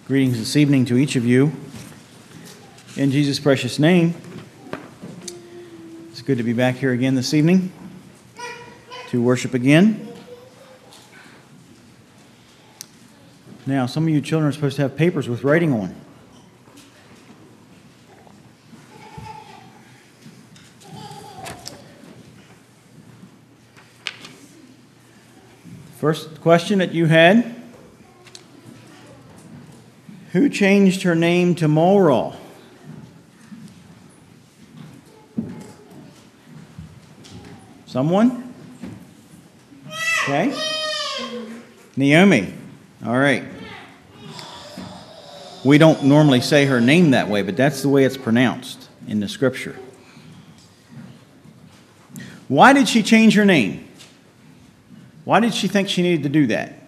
Greetings this evening to each of you. In Jesus' precious name, it's good to be back here again this evening to worship again. Now, some of you children are supposed to have papers with writing on. First question that you had: who changed her name to Mulraw? Someone? Okay. Naomi. All right. We don't normally say her name that way, but that's the way it's pronounced in the scripture. Why did she change her name? Why did she think she needed to do that?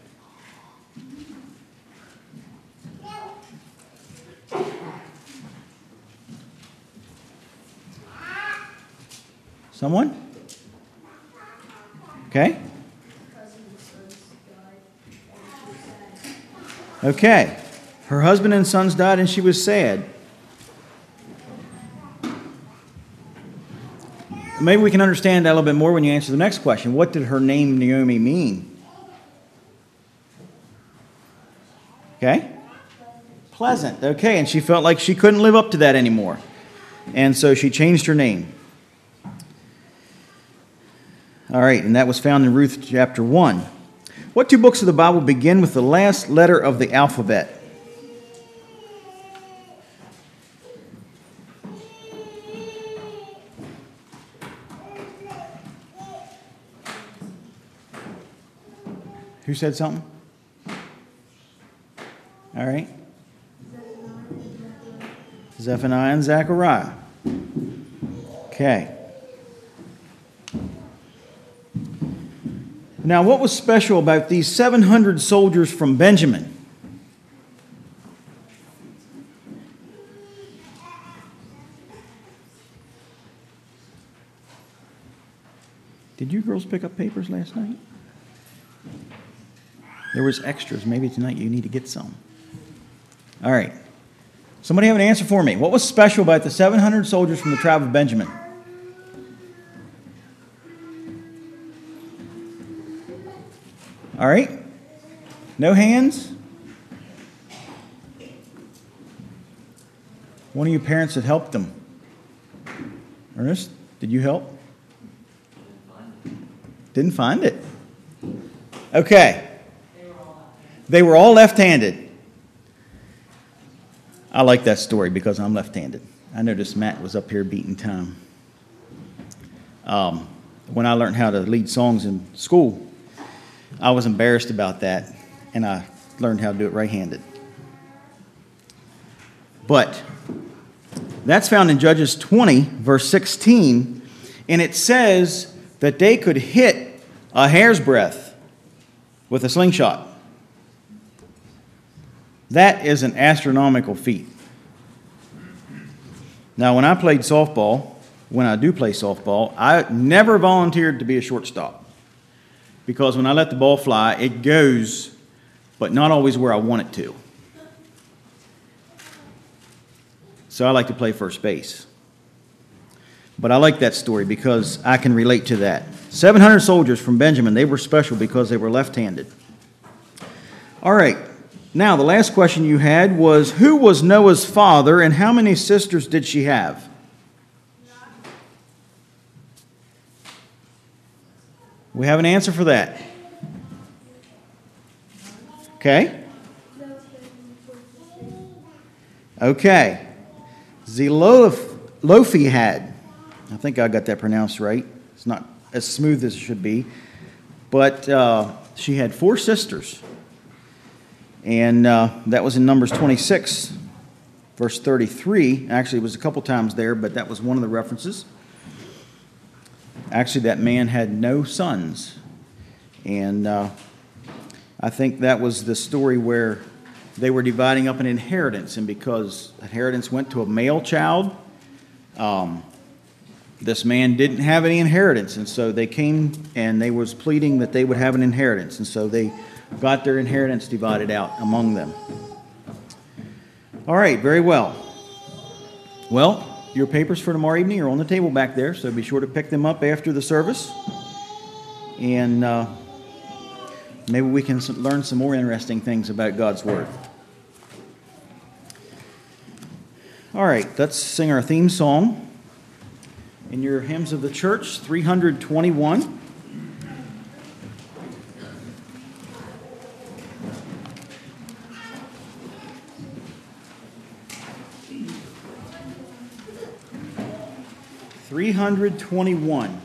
Someone? Okay. Okay. Her husband and sons died and she was sad. Maybe we can understand that a little bit more when you answer the next question. What did her name Naomi mean? Okay. Pleasant. Okay. And she felt like she couldn't live up to that anymore. And so she changed her name. All right, and that was found in Ruth chapter 1. What two books of the Bible begin with the last letter of the alphabet? Who said something? All right. Zephaniah and Zechariah. Okay. Now, what was special about these 700 soldiers from Benjamin? Did you girls pick up papers last night? There was extras. Maybe tonight you need to get some. All right. Somebody have an answer for me. What was special about the 700 soldiers from the tribe of Benjamin? All right. No hands? One of you parents that helped them. Ernest, did you help? Didn't find it. Okay. They were all left-handed. I like that story because I'm left-handed. I noticed Matt was up here beating time. When I learned how to lead songs in school, I was embarrassed about that, and I learned how to do it right-handed. But that's found in Judges 20, verse 16, and it says that they could hit a hair's breadth with a slingshot. That is an astronomical feat. Now, when I do play softball, I never volunteered to be a shortstop. Because when I let the ball fly, it goes, but not always where I want it to. So I like to play first base. But I like that story because I can relate to that. 700 soldiers from Benjamin, they were special because they were left-handed. All right. Now, the last question you had was, who was Noah's father and how many sisters did she have? We have an answer for that. Okay. Okay. Zelophehad. I think I got that pronounced right. It's not as smooth as it should be. But she had 4 sisters. And that was in Numbers 26, verse 33. Actually, it was a couple times there, but that was one of the references. Actually, that man had no sons. And I think that was the story where they were dividing up an inheritance. And because inheritance went to a male child, this man didn't have any inheritance. And so they came and they was pleading that they would have an inheritance. And so they got their inheritance divided out among them. All right, very well. Well, your papers for tomorrow evening are on the table back there, so be sure to pick them up after the service. And maybe we can learn some more interesting things about God's Word. All right, let's sing our theme song. In your hymns of the church, 321. (321).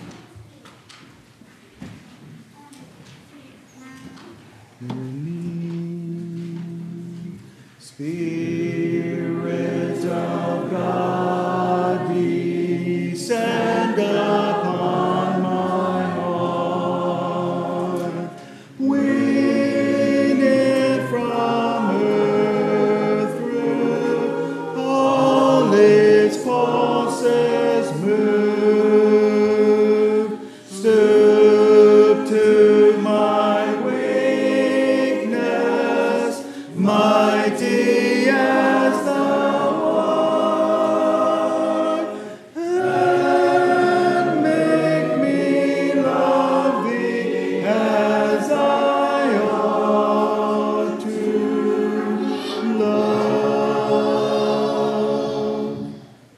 Spirit of God, descend upon my heart. Win it from earth through all its pulses move. Stoop to my weakness, mighty as thou art, and make me love thee as I ought to love.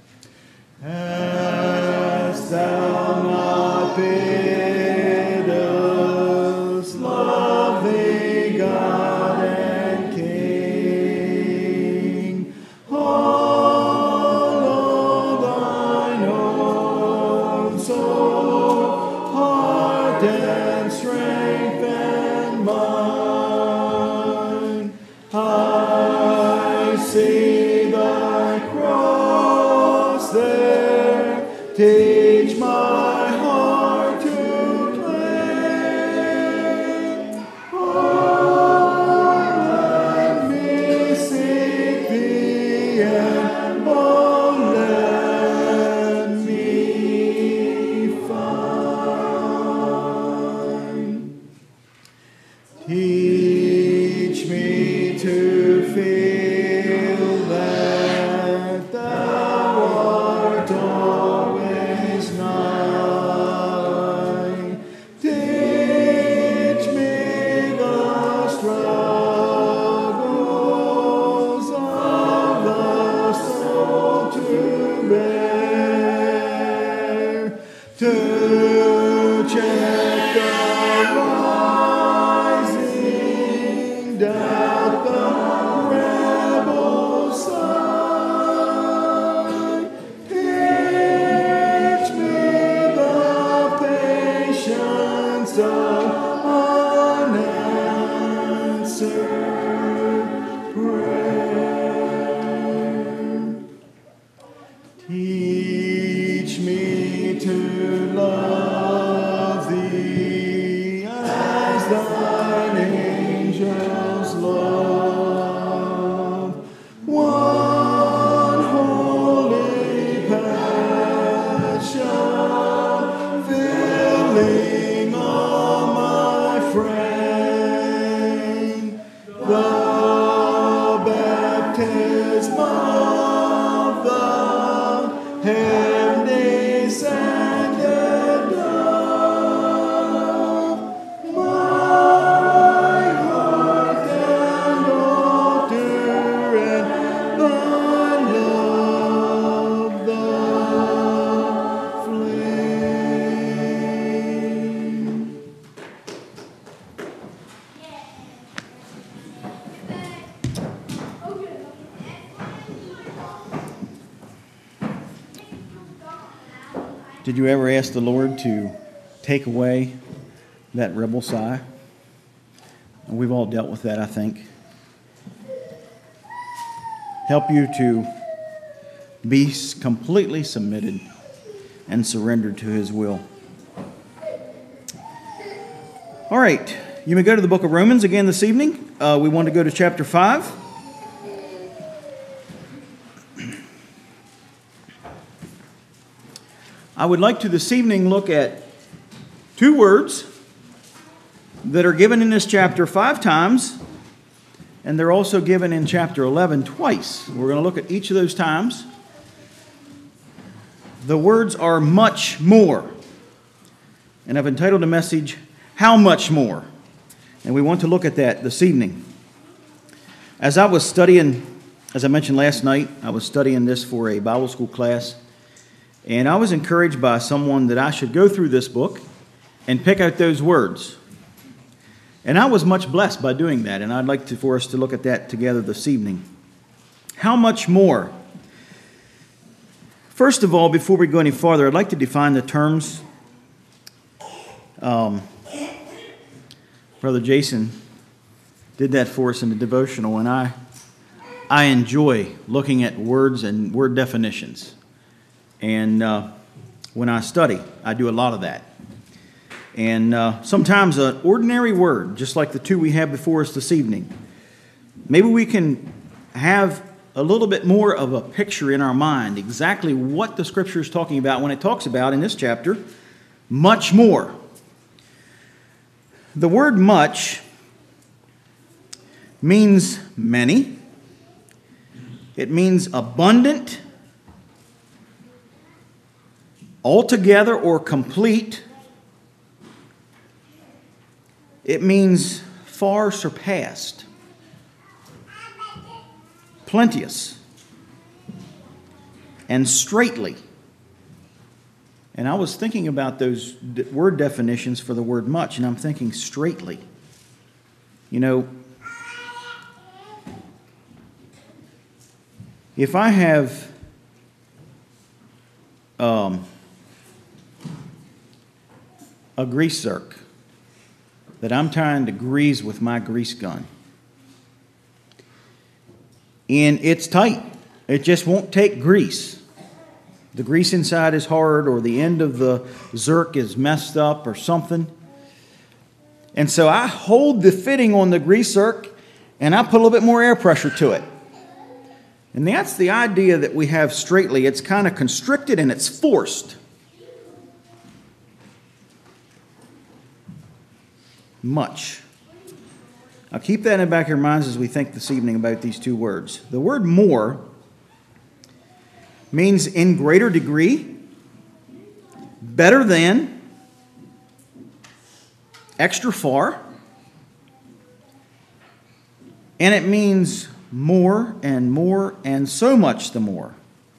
Hast thou not bid us love thee, God and King? All of thine own soul, heart and strength and mind. I see thy cross there, teach my heart to claim. Oh, let me seek thee, and oh, let me find. Teach me to feel that thou art always nigh. Teach me the struggles of the soul to bear, to check the rising doubt, the rebel side. Teach me the patience of unanswered prayer. Teach me to love thee as thine angels love. One holy passion filling all my frame. The baptism of the heaven descended dove. My heart and altar, and thy love the flame. Did you ever ask the Lord to take away that rebel sigh? We've all dealt with that, I think. Help you to be completely submitted and surrendered to His will. All right, you may go to the book of Romans again this evening. We want to go to chapter 5. I would like to this evening look at two words that are given in this chapter 5 times and they're also given in chapter 11 twice. We're going to look at each of those times. The words are much more. And I've entitled the message, How Much More? And we want to look at that this evening. As I was studying, as I mentioned last night, I was studying this for a Bible school class, and I was encouraged by someone that I should go through this book and pick out those words. And I was much blessed by doing that, and I'd like for us to look at that together this evening. How much more? First of all, before we go any farther, I'd like to define the terms. Brother Jason did that for us in the devotional, and I enjoy looking at words and word definitions. And when I study, I do a lot of that. And sometimes an ordinary word, just like the two we have before us this evening, maybe we can have a little bit more of a picture in our mind exactly what the Scripture is talking about when it talks about, in this chapter, much more. The word much means many. It means abundant, altogether or complete. It means far surpassed, plenteous, and straightly. And I was thinking about those word definitions for the word much, and I'm thinking straightly. You know, if I have a grease zerk that I'm trying to grease with my grease gun, and it's tight, it just won't take grease. The grease inside is hard, or the end of the zerk is messed up or something. And so I hold the fitting on the grease zerk, and I put a little bit more air pressure to it. And that's the idea that we have straightly. It's kind of constricted and it's forced. Much. Now keep that in the back of your minds as we think this evening about these two words. The word more means in greater degree, better than, extra far, and it means more and so much the more.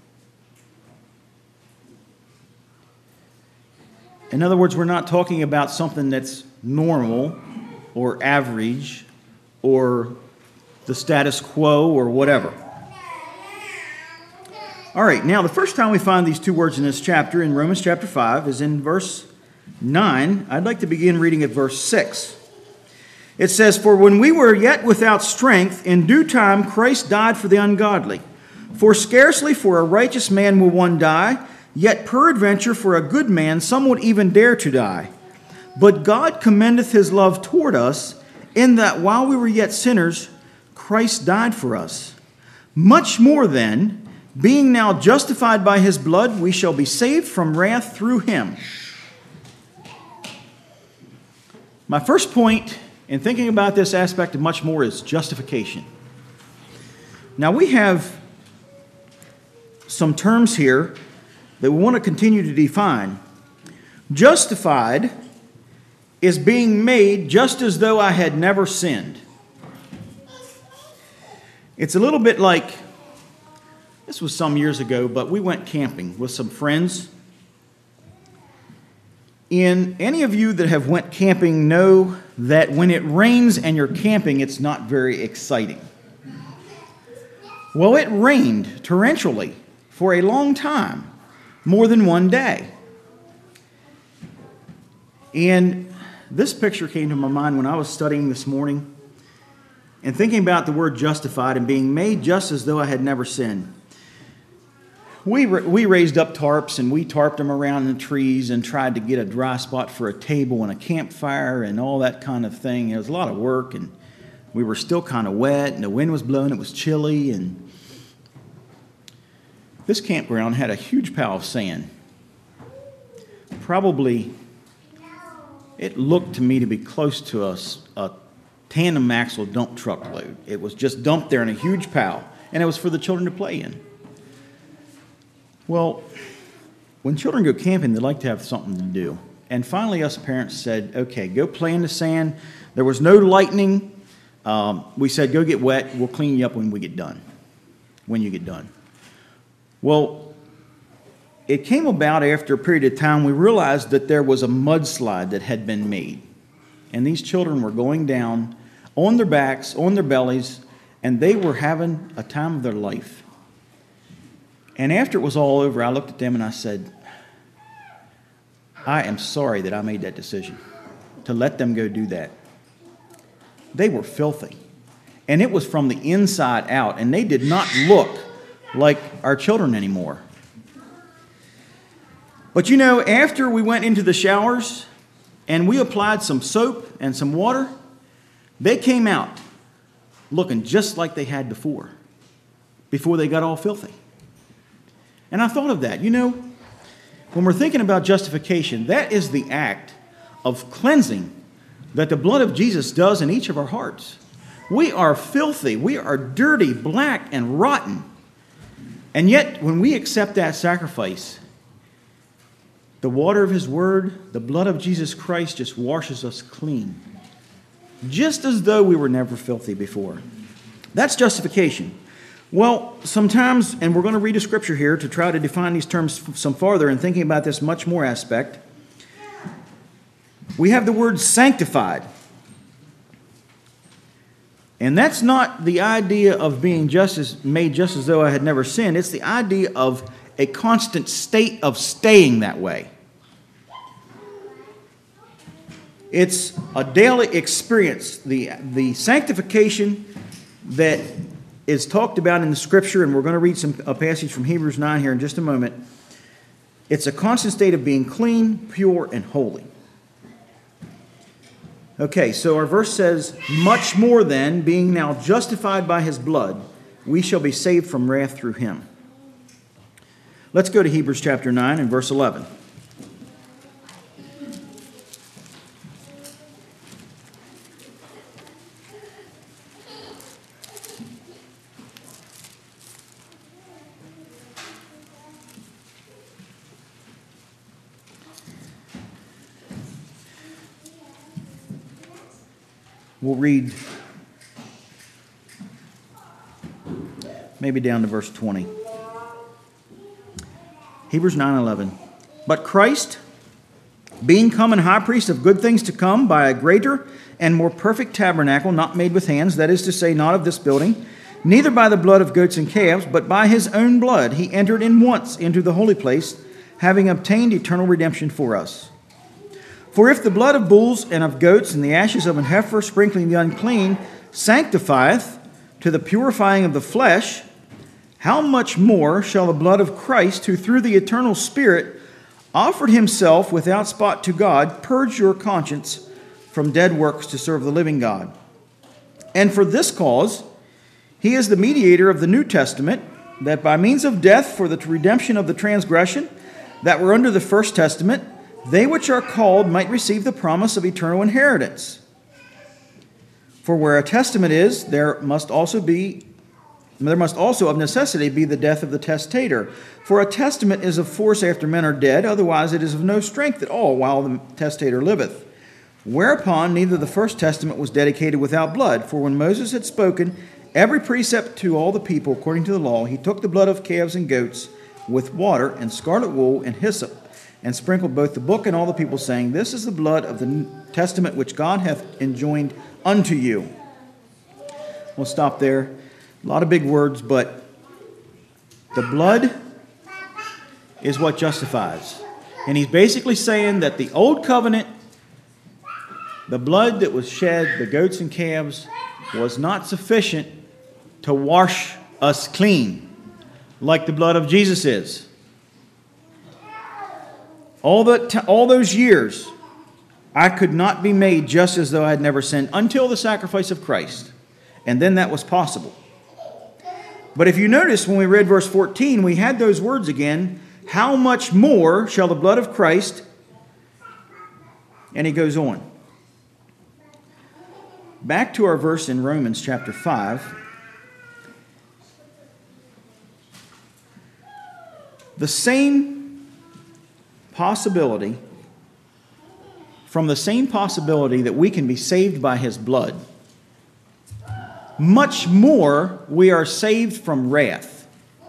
In other words, we're not talking about something that's normal or average or the status quo or whatever. All right, now the first time we find these two words in this chapter, in Romans chapter 5, is in verse 9. I'd like to begin reading at verse 6. It says, "For when we were yet without strength, in due time Christ died for the ungodly. For scarcely for a righteous man will one die, yet peradventure for a good man some would even dare to die. But God commendeth his love toward us, in that while we were yet sinners, Christ died for us. Much more then, being now justified by his blood, we shall be saved from wrath through him." My first point in thinking about this aspect of much more is justification. Now we have some terms here that we want to continue to define. Justified is being made just as though I had never sinned. It's a little bit like, this was some years ago, but we went camping with some friends. And any of you that have went camping know that when it rains and you're camping, it's not very exciting. Well, it rained torrentially for a long time, more than one day. And this picture came to my mind when I was studying this morning and thinking about the word justified and being made just as though I had never sinned. We raised up tarps, and we tarped them around the trees and tried to get a dry spot for a table and a campfire and all that kind of thing. It was a lot of work, and we were still kind of wet, and the wind was blowing. It was chilly, and this campground had a huge pile of sand. Probably, it looked to me to be close to a tandem axle dump truck load. It was just dumped there in a huge pile, and it was for the children to play in. Well, when children go camping, they like to have something to do. And finally, us parents said, okay, go play in the sand. There was no lightning. We said, go get wet. We'll clean you up when you get done. Well, it came about after a period of time, we realized that there was a mudslide that had been made. And these children were going down on their backs, on their bellies, and they were having a time of their life. And after it was all over, I looked at them and I said, I am sorry that I made that decision to let them go do that. They were filthy. And it was from the inside out, and they did not look like our children anymore. But you know, after we went into the showers and we applied some soap and some water, they came out looking just like they had before they got all filthy. And I thought of that. You know, when we're thinking about justification, that is the act of cleansing that the blood of Jesus does in each of our hearts. We are filthy. We are dirty, black, and rotten. And yet, when we accept that sacrifice, the water of His Word, the blood of Jesus Christ just washes us clean. Just as though we were never filthy before. That's justification. Well, sometimes, and we're going to read a scripture here to try to define these terms some farther and thinking about this much more aspect. We have the word sanctified. And that's not the idea of being made just as though I had never sinned. It's the idea of a constant state of staying that way. It's a daily experience. The sanctification that is talked about in the Scripture, and we're going to read a passage from Hebrews 9 here in just a moment. It's a constant state of being clean, pure, and holy. Okay, so our verse says, much more then, being now justified by His blood, we shall be saved from wrath through Him. Let's go to Hebrews chapter 9 and verse 11. We'll read maybe down to verse 20. Hebrews 9:11. But Christ, being come and high priest of good things to come, by a greater and more perfect tabernacle, not made with hands, that is to say, not of this building, neither by the blood of goats and calves, but by His own blood, He entered in once into the holy place, having obtained eternal redemption for us. For if the blood of bulls and of goats and the ashes of an heifer sprinkling the unclean sanctifieth to the purifying of the flesh, how much more shall the blood of Christ, who through the eternal Spirit offered Himself without spot to God, purge your conscience from dead works to serve the living God? And for this cause He is the mediator of the New Testament, that by means of death for the redemption of the transgression that were under the first testament, they which are called might receive the promise of eternal inheritance. For where a testament is, there must also of necessity be the death of the testator. For a testament is of force after men are dead, otherwise it is of no strength at all while the testator liveth. Whereupon neither the first testament was dedicated without blood. For when Moses had spoken every precept to all the people according to the law, he took the blood of calves and goats with water and scarlet wool and hyssop, and sprinkled both the book and all the people, saying, This is the blood of the testament which God hath enjoined unto you. We'll stop there. A lot of big words, but the blood is what justifies. And he's basically saying that the old covenant, the blood that was shed, the goats and calves, was not sufficient to wash us clean like the blood of Jesus is. All those years, I could not be made just as though I had never sinned until the sacrifice of Christ. And then that was possible. But if you notice, when we read verse 14, we had those words again, how much more shall the blood of Christ, and he goes on. back to our verse in Romans chapter 5. The same possibility, from the same possibility that we can be saved by His blood, much more we are saved from wrath.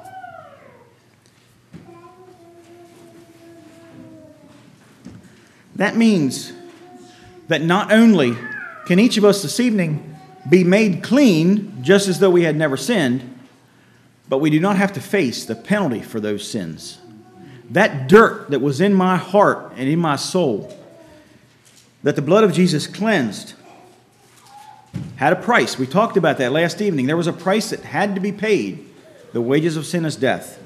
That means that not only can each of us this evening be made clean just as though we had never sinned, but we do not have to face the penalty for those sins. That dirt that was in my heart and in my soul, that the blood of Jesus cleansed, had a price. We talked about that last evening. There was a price that had to be paid. The wages of sin is death.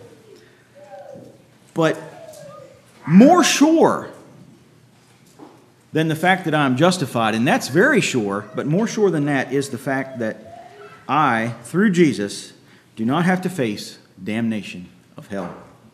But more sure than the fact that I am justified, and that's very sure, but more sure than that is the fact that I, through Jesus, do not have to face damnation of hell.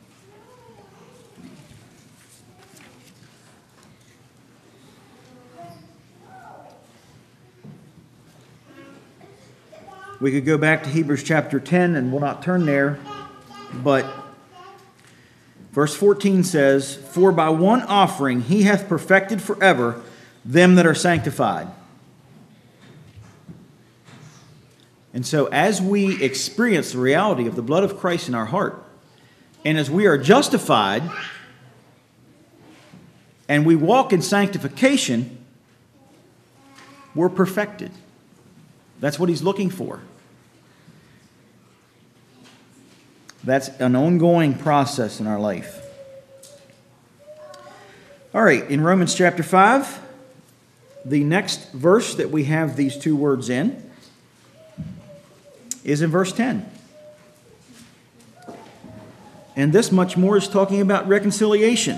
We could go back to Hebrews chapter 10, and we'll not turn there, but verse 14 says, "For by one offering He hath perfected forever them that are sanctified." And so as we experience the reality of the blood of Christ in our heart, and as we are justified, and we walk in sanctification, we're perfected. That's what He's looking for. That's an ongoing process in our life. All right, in Romans chapter 5, the next verse that we have these two words in is in verse 10. And this much more is talking about reconciliation.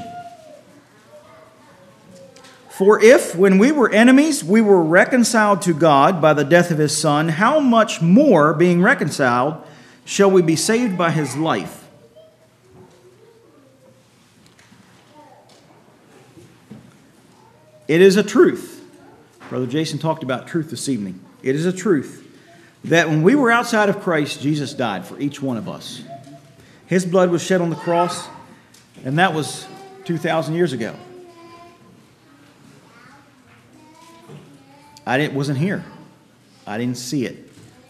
"For if, when we were enemies, we were reconciled to God by the death of His Son, how much more, being reconciled, shall we be saved by His life?" It is a truth. Brother Jason talked about truth this evening. It is a truth that when we were outside of Christ, Jesus died for each one of us. His blood was shed on the cross, and that was 2,000 years ago. I wasn't here. I didn't see it.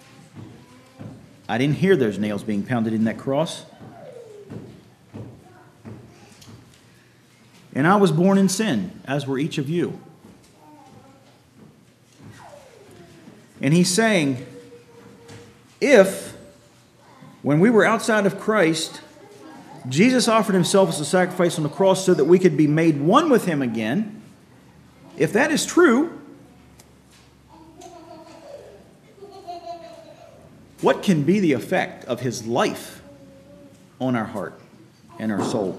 I didn't hear those nails being pounded in that cross. And I was born in sin, as were each of you. And He's saying, if, when we were outside of Christ, Jesus offered Himself as a sacrifice on the cross so that we could be made one with Him again, if that is true, what can be the effect of His life on our heart and our soul?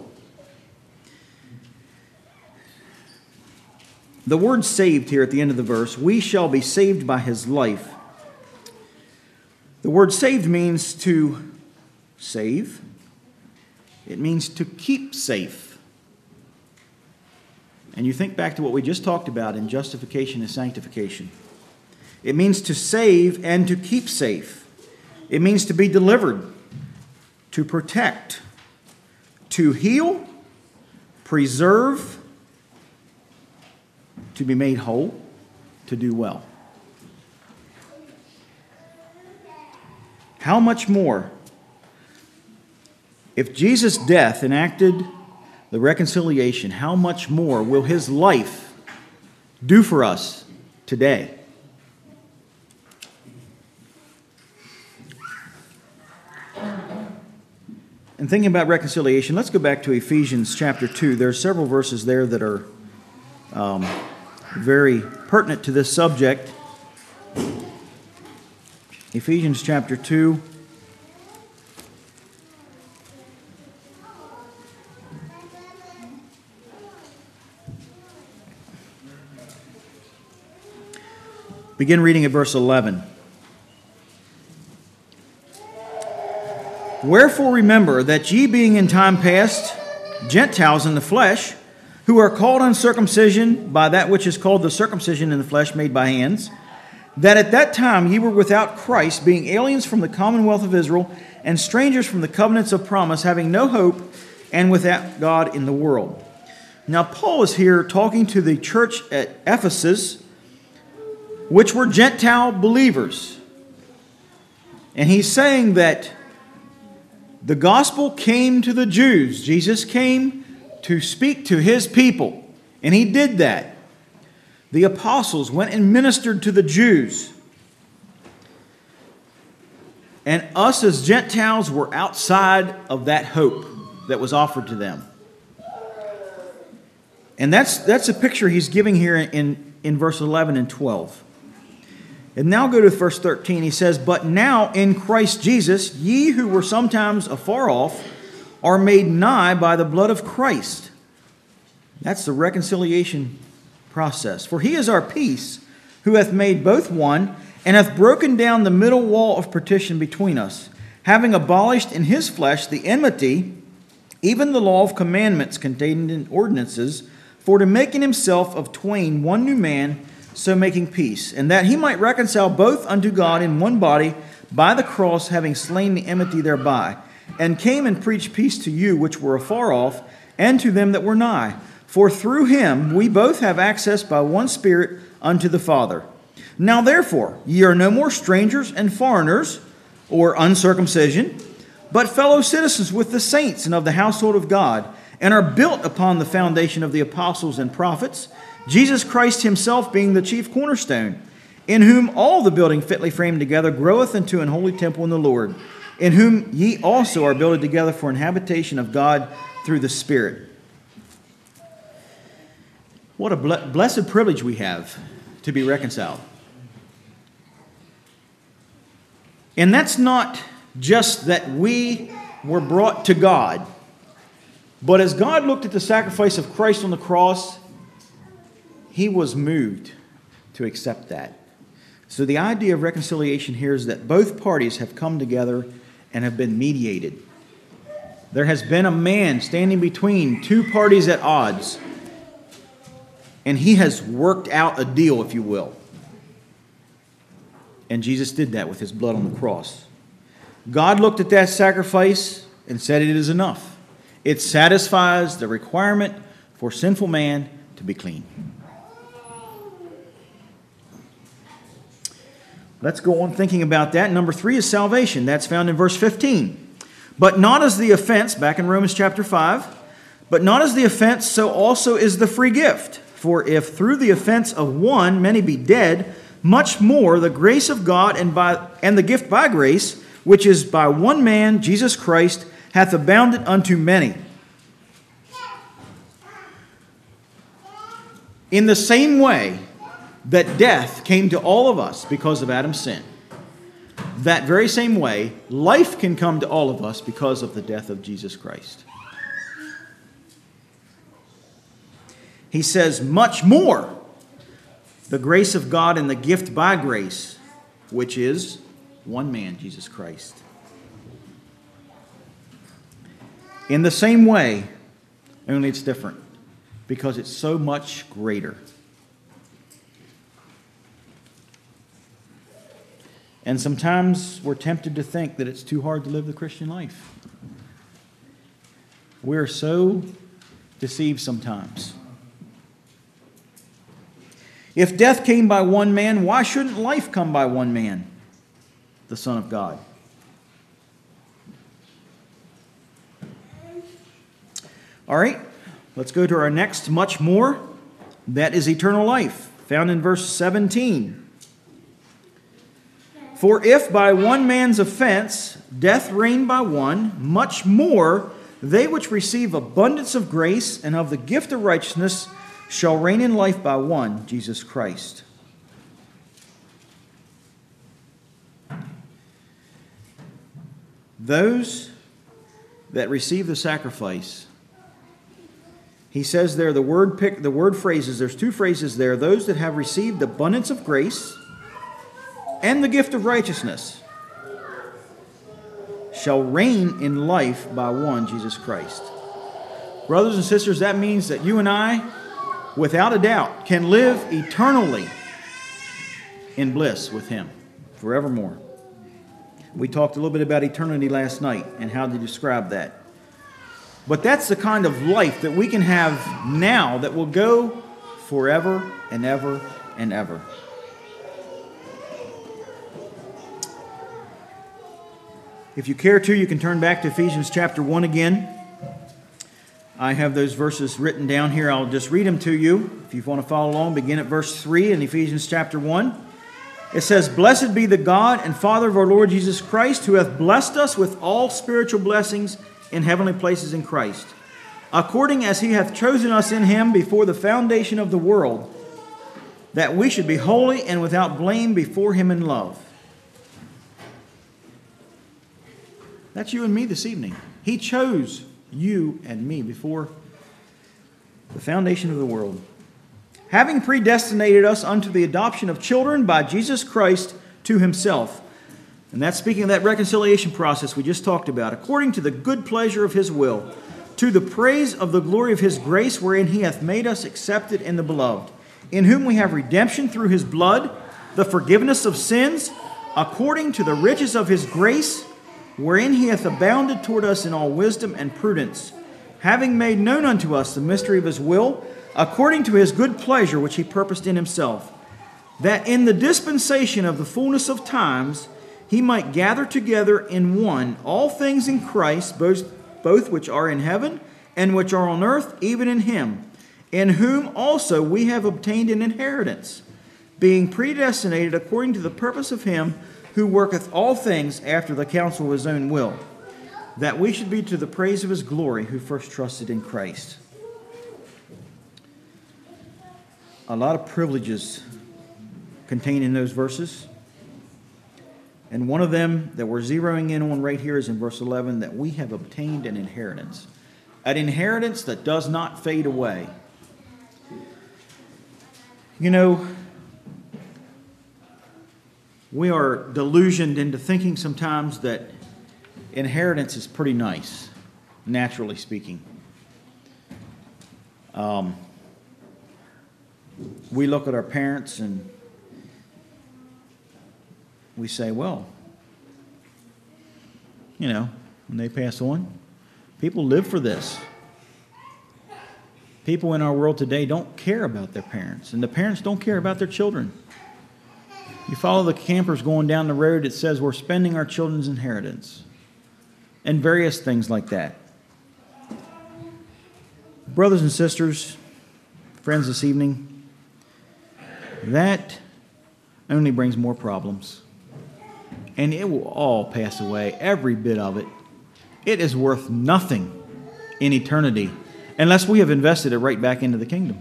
The word saved here at the end of the verse, "we shall be saved by His life." The word saved means to save. It means to keep safe. And you think back to what we just talked about in justification and sanctification. It means to save and to keep safe. It means to be delivered, to protect, to heal, preserve, to be made whole, to do well. How much more, if Jesus' death enacted the reconciliation, how much more will His life do for us today? And thinking about reconciliation, let's go back to Ephesians chapter 2. There are several verses there that are very pertinent to this subject. Ephesians chapter 2. Begin reading at verse 11. "Wherefore remember that ye being in time past Gentiles in the flesh, who are called uncircumcision by that which is called the circumcision in the flesh made by hands, that at that time ye were without Christ, being aliens from the commonwealth of Israel, and strangers from the covenants of promise, having no hope, and without God in the world. Now, Paul is here talking to the church at Ephesus, which were Gentile believers. And he's saying that the gospel came to the Jews. Jesus came to speak to his people, and he did that. The apostles went and ministered to the Jews. And us as Gentiles were outside of that hope that was offered to them. And that's a picture he's giving here in verse 11 and 12. And now go to verse 13. He says, "But now in Christ Jesus, ye who were sometimes afar off, are made nigh by the blood of Christ." That's the reconciliation process. "For he is our peace, who hath made both one, and hath broken down the middle wall of partition between us, having abolished in his flesh the enmity, even the law of commandments contained in ordinances, for to make in himself of twain one new man, so making peace, and that he might reconcile both unto God in one body by the cross, having slain the enmity thereby, and came and preached peace to you which were afar off, and to them that were nigh. For through him we both have access by one Spirit unto the Father. Now therefore ye are no more strangers and foreigners, or uncircumcision, but fellow citizens with the saints and of the household of God, and are built upon the foundation of the apostles and prophets, Jesus Christ himself being the chief cornerstone, in whom all the building fitly framed together groweth into an holy temple in the Lord, in whom ye also are builded together for an habitation of God through the Spirit." What a blessed privilege we have to be reconciled. And that's not just that we were brought to God, but as God looked at the sacrifice of Christ on the cross, he was moved to accept that. So the idea of reconciliation here is that both parties have come together and have been mediated. There has been a man standing between two parties at odds, and he has worked out a deal, if you will. And Jesus did that with his blood on the cross. God looked at that sacrifice and said it is enough. It satisfies the requirement for sinful man to be clean. Let's go on thinking about that. Number 3 is salvation. That's found in verse 15. "But not as the offense," back in Romans chapter 5, "but not as the offense, so also is the free gift. For if through the offense of one many be dead, much more the grace of God and the gift by grace, which is by one man, Jesus Christ, hath abounded unto many." In the same way that death came to all of us because of Adam's sin, that very same way, life can come to all of us because of the death of Jesus Christ. He says, much more, the grace of God and the gift by grace, which is one man, Jesus Christ. In the same way, only it's different, because it's so much greater. And sometimes we're tempted to think that it's too hard to live the Christian life. We're so deceived sometimes. If death came by one man, why shouldn't life come by one man, the Son of God? All right, let's go to our next much more. That is eternal life, found in verse 17. "For if by one man's offense death reigned by one, much more they which receive abundance of grace and of the gift of righteousness shall reign in life by one, Jesus Christ." Those that receive the sacrifice, he says there, the word phrases, there's 2 phrases there, those that have received abundance of grace and the gift of righteousness shall reign in life by one, Jesus Christ. Brothers and sisters, that means that you and I, without a doubt, can live eternally in bliss with him forevermore. We talked a little bit about eternity last night and how to describe that. But that's the kind of life that we can have now that will go forever and ever and ever. If you care to, you can turn back to Ephesians chapter 1 again. I have those verses written down here. I'll just read them to you. If you want to follow along, begin at verse 3 in Ephesians chapter 1. It says, "Blessed be the God and Father of our Lord Jesus Christ, who hath blessed us with all spiritual blessings in heavenly places in Christ, according as he hath chosen us in him before the foundation of the world, that we should be holy and without blame before him in love." That's you and me this evening. He chose you and me before the foundation of the world, having predestinated us unto the adoption of children by Jesus Christ to himself. And that's speaking of that reconciliation process we just talked about, according to the good pleasure of his will, to the praise of the glory of his grace, wherein he hath made us accepted in the beloved, in whom we have redemption through his blood, the forgiveness of sins, according to the riches of his grace, wherein he hath abounded toward us in all wisdom and prudence, having made known unto us the mystery of his will, according to his good pleasure which he purposed in himself, that in the dispensation of the fullness of times he might gather together in one all things in Christ, both which are in heaven and which are on earth, even in him, in whom also we have obtained an inheritance, being predestinated according to the purpose of him who worketh all things after the counsel of his own will, that we should be to the praise of his glory, who first trusted in Christ. A lot of privileges contained in those verses. And one of them that we're zeroing in on right here is in verse 11, that we have obtained an inheritance. An inheritance that does not fade away. You know, we are delusioned into thinking sometimes that inheritance is pretty nice, naturally speaking. We look at our parents and we say, well, you know, when they pass on, people live for this. People in our world today don't care about their parents, and the parents don't care about their children. You follow the campers going down the road, it says we're spending our children's inheritance, and various things like that. Brothers and sisters, friends this evening, that only brings more problems. And it will all pass away, every bit of it. It is worth nothing in eternity unless we have invested it right back into the kingdom.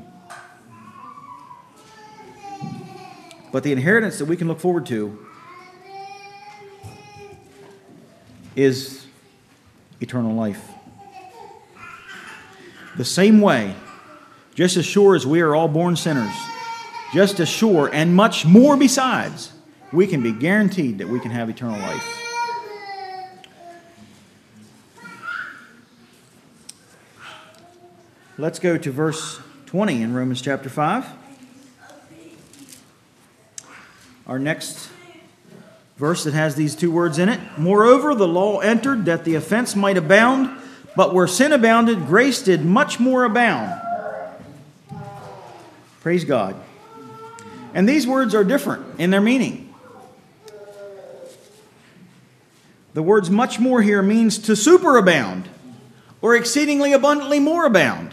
But the inheritance that we can look forward to is eternal life. The same way, just as sure as we are all born sinners, just as sure and much more besides, we can be guaranteed that we can have eternal life. Let's go to verse 20 in Romans chapter 5. Our next verse that has these two words in it. Moreover, the law entered that the offense might abound, but where sin abounded, grace did much more abound. Praise God. And these words are different in their meaning. The words much more here means to superabound or exceedingly abundantly more abound.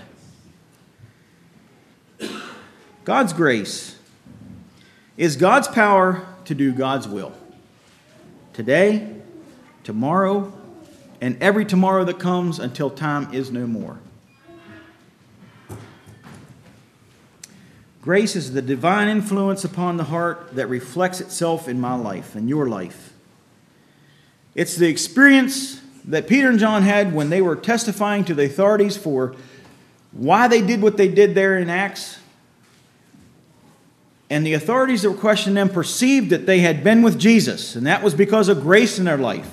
God's grace is God's power to do God's will. Today, tomorrow, and every tomorrow that comes until time is no more. Grace is the divine influence upon the heart that reflects itself in my life and your life. It's the experience that Peter and John had when they were testifying to the authorities for why they did what they did there in Acts. And the authorities that were questioning them perceived that they had been with Jesus, and that was because of grace in their life.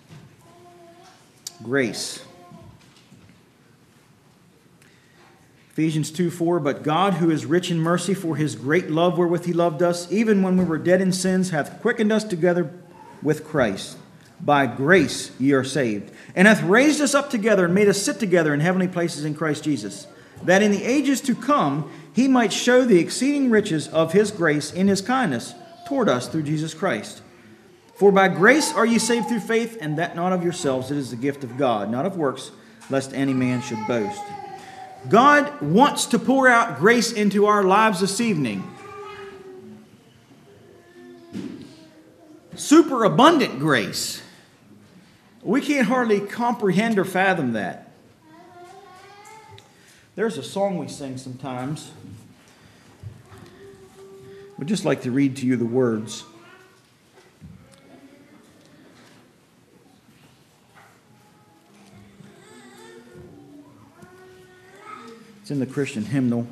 Grace. Ephesians 2:4, but God, who is rich in mercy for his great love wherewith he loved us, even when we were dead in sins, hath quickened us together with Christ. By grace ye are saved, and hath raised us up together and made us sit together in heavenly places in Christ Jesus, that in the ages to come he might show the exceeding riches of his grace in his kindness toward us through Jesus Christ. For by grace are ye saved through faith, and that not of yourselves, it is the gift of God, not of works, lest any man should boast. God wants to pour out grace into our lives this evening. Superabundant grace. We can't hardly comprehend or fathom that. There's a song we sing sometimes. I'd just like to read to you the words. It's in the Christian hymnal.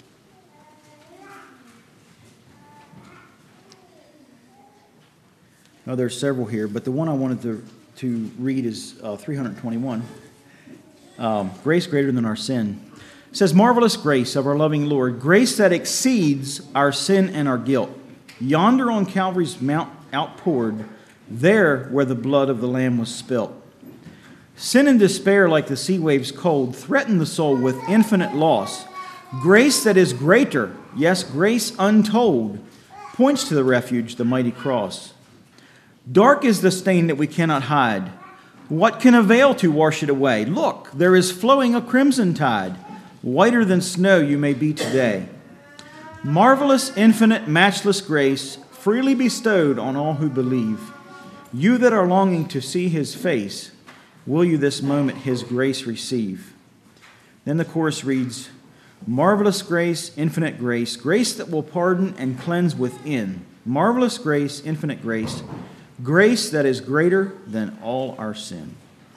Now, there's several here, but the one I wanted to read is 321. Grace greater than our sin. It says, marvelous grace of our loving Lord, grace that exceeds our sin and our guilt. Yonder on Calvary's mount outpoured, there where the blood of the Lamb was spilt. Sin and despair, like the sea waves cold, threaten the soul with infinite loss. Grace that is greater, yes, grace untold, points to the refuge, the mighty cross. Dark is the stain that we cannot hide. What can avail to wash it away? Look, there is flowing a crimson tide. Whiter than snow you may be today. Marvelous, infinite, matchless grace, freely bestowed on all who believe. You that are longing to see his face, will you this moment his grace receive? Then the chorus reads, marvelous grace, infinite grace, grace that will pardon and cleanse within. Marvelous grace, infinite grace, grace that is greater than all our sin.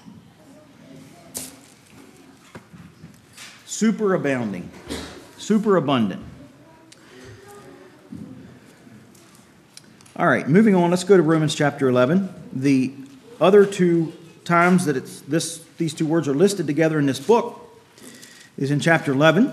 Superabounding, superabundant. All right, moving on, let's go to Romans chapter 11. The other two times that these two words are listed together in this book is in chapter 11.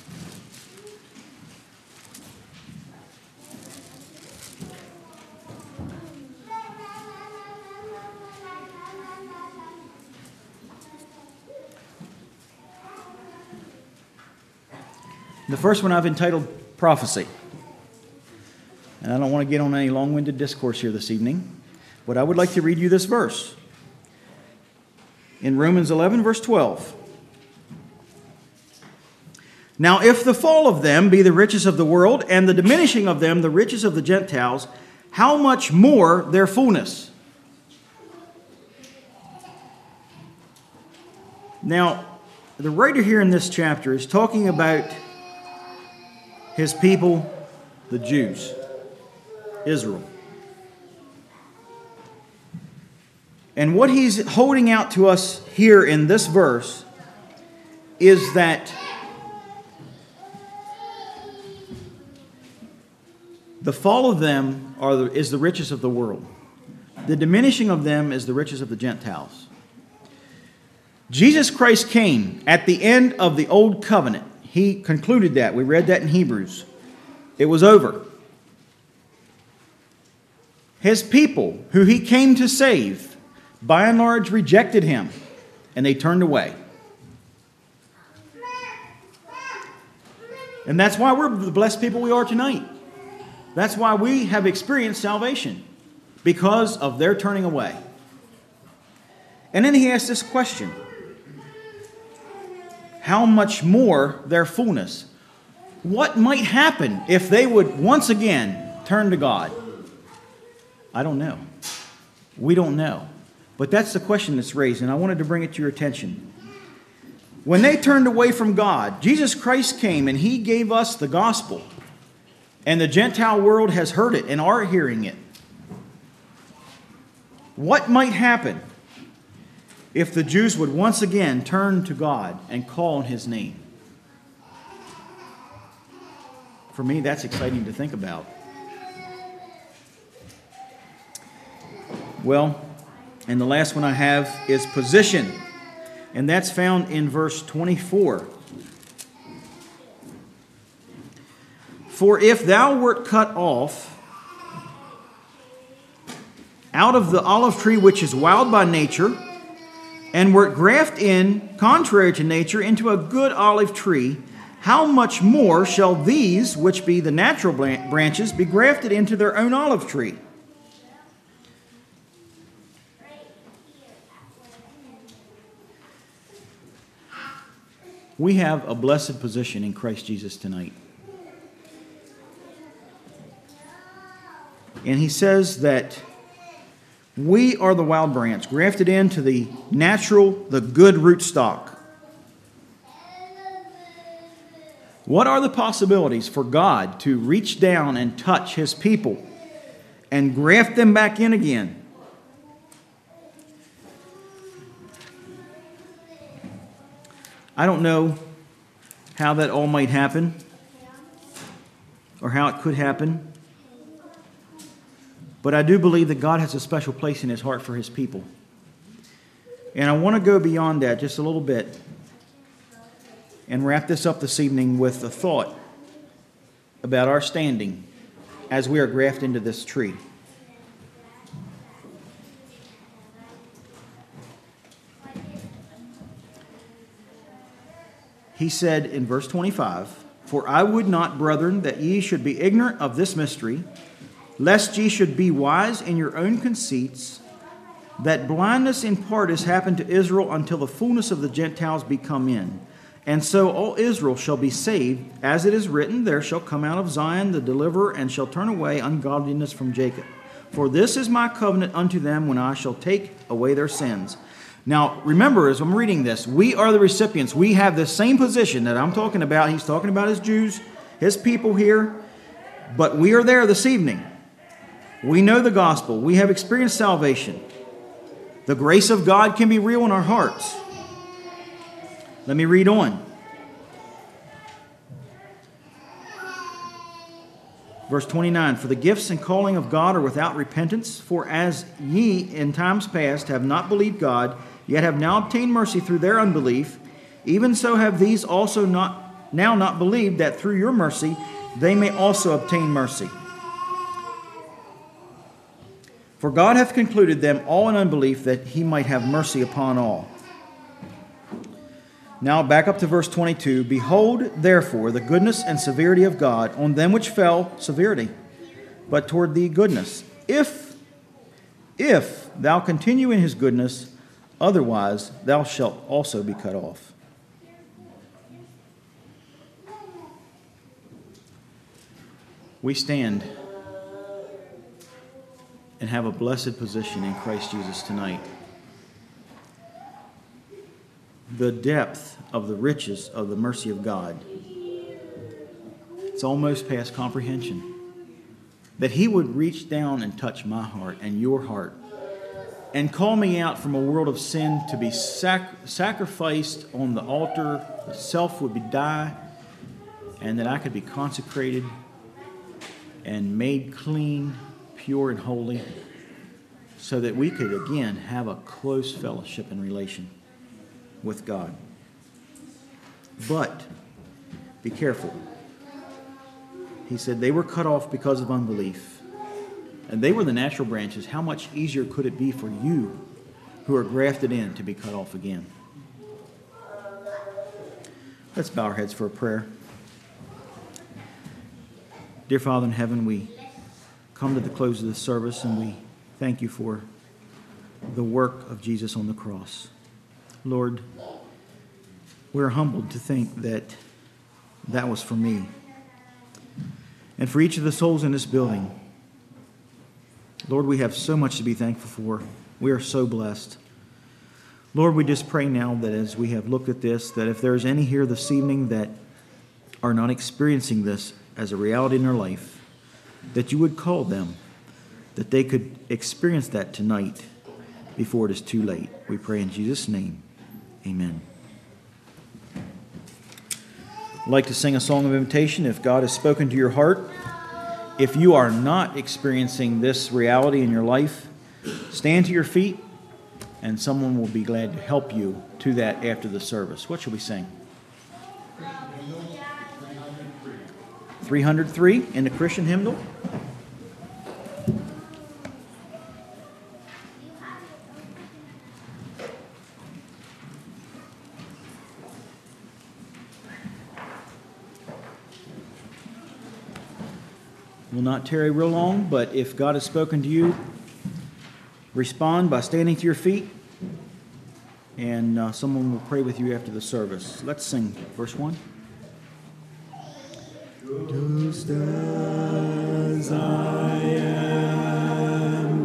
The first one I've entitled Prophecy. And I don't want to get on any long-winded discourse here this evening, but I would like to read you this verse. In Romans 11, verse 12. Now, if the fall of them be the riches of the world, and the diminishing of them the riches of the Gentiles, how much more their fullness? Now, the writer here in this chapter is talking about his people, the Jews, Israel. And what he's holding out to us here in this verse is that the fall of them is the riches of the world. The diminishing of them is the riches of the Gentiles. Jesus Christ came at the end of the old covenant. He concluded that. We read that in Hebrews. It was over. His people, who he came to save, by and large rejected him, and they turned away. And that's why we're the blessed people we are tonight. That's why we have experienced salvation, because of their turning away. And then he asked this question: how much more their fullness? What might happen if they would once again turn to God? I don't know. We don't know. But that's the question that's raised, and I wanted to bring it to your attention. When they turned away from God, Jesus Christ came and he gave us the gospel. And the Gentile world has heard it and are hearing it. What might happen if the Jews would once again turn to God and call on his name? For me, that's exciting to think about. Well, and the last one I have is position. And that's found in verse 24. For if thou wert cut off out of the olive tree which is wild by nature, and wert grafted in, contrary to nature, into a good olive tree, how much more shall these, which be the natural branches, be grafted into their own olive tree? We have a blessed position in Christ Jesus tonight. And he says that we are the wild branch, grafted into the natural, the good rootstock. What are the possibilities for God to reach down and touch his people and graft them back in again? I don't know how that all might happen or how it could happen, but I do believe that God has a special place in his heart for his people. And I want to go beyond that just a little bit and wrap this up this evening with a thought about our standing as we are grafted into this tree. He said in verse 25, "For I would not, brethren, that ye should be ignorant of this mystery, lest ye should be wise in your own conceits, that blindness in part is happened to Israel until the fullness of the Gentiles be come in. And so all Israel shall be saved, as it is written, there shall come out of Zion the deliverer, and shall turn away ungodliness from Jacob. For this is my covenant unto them, when I shall take away their sins." Now, remember, as I'm reading this, we are the recipients. We have the same position that I'm talking about. He's talking about his Jews, his people here, but we are there this evening. We know the gospel. We have experienced salvation. The grace of God can be real in our hearts. Let me read on. Verse 29, "For the gifts and calling of God are without repentance, for as ye in times past have not believed God, yet have now obtained mercy through their unbelief, even so have these also not believed, that through your mercy they may also obtain mercy. For God hath concluded them all in unbelief, that he might have mercy upon all." Now back up to verse 22. "Behold, therefore, the goodness and severity of God on them which fell, severity, but toward thee goodness. If thou continue in his goodness, otherwise thou shalt also be cut off." We stand and have a blessed position in Christ Jesus tonight. The depth of the riches of the mercy of God, it's almost past comprehension. That he would reach down and touch my heart and your heart and call me out from a world of sin to be sacrificed on the altar, the self would be die, and that I could be consecrated and made clean, pure and holy, so that we could again have a close fellowship and relation with God. But be careful. He said they were cut off because of unbelief, and they were the natural branches. How much easier could it be for you who are grafted in to be cut off again? Let's bow our heads for a prayer. Dear Father in heaven, we come to the close of this service, and we thank you for the work of Jesus on the cross. Lord, we're humbled to think that that was for me. And for each of the souls in this building, Lord, we have so much to be thankful for. We are so blessed. Lord, we just pray now that as we have looked at this, that if there's any here this evening that are not experiencing this as a reality in their life, that you would call them, that they could experience that tonight before it is too late. We pray in Jesus' name. Amen. I'd like to sing a song of invitation. If God has spoken to your heart, if you are not experiencing this reality in your life, stand to your feet, and someone will be glad to help you to that after the service. What shall we sing? 303 in the Christian hymnal. Will not tarry real long, but if God has spoken to you, respond by standing to your feet, and someone will pray with you after the service. Let's sing verse 1. Just as I am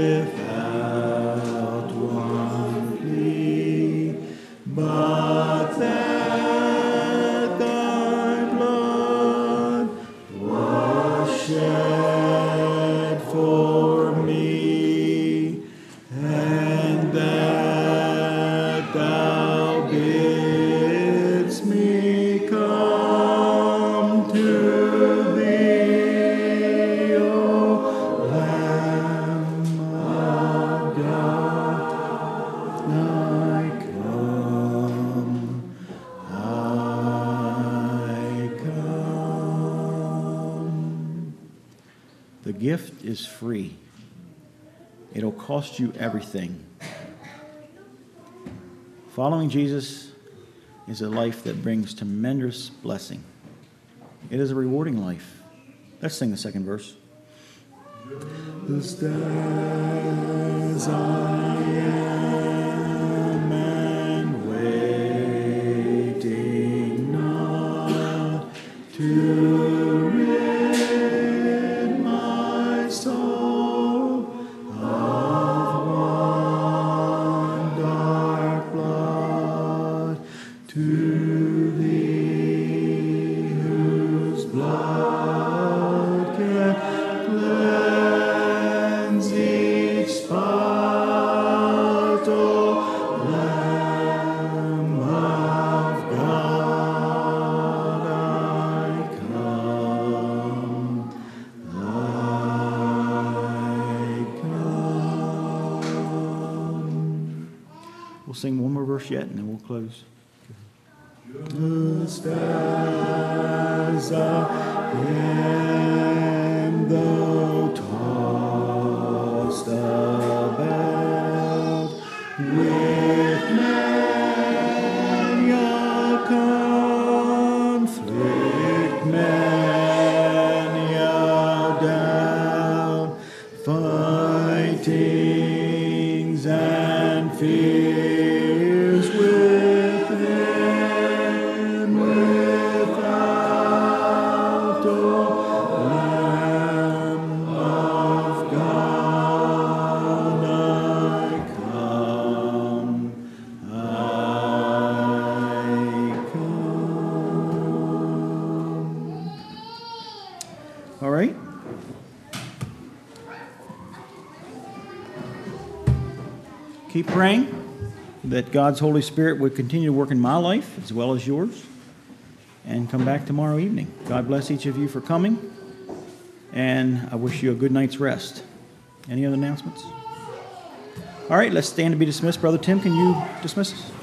without one plea, but that thy blood was shed for me, and that thou bidst me come to thee, O Lamb of God, I come, I come. The gift is free. It'll cost you everything. Following Jesus is a life that brings tremendous blessing. It is a rewarding life. Let's sing the second verse. Just as I am and waiting not to rid my soul of one dark blood, to thee whose blood can cleanse each spot, O Lamb of God, I come, I come. We'll sing one more verse yet, and then we'll close. Just as I am, though tossed about with many a conflict, many a doubt, fightings and fears within, without, O Lamb of God, I come, I come. All right. Keep praying that God's Holy Spirit would continue to work in my life as well as yours, and come back tomorrow evening. God bless each of you for coming, and I wish you a good night's rest. Any other announcements? All right, let's stand to be dismissed. Brother Tim, can you dismiss us?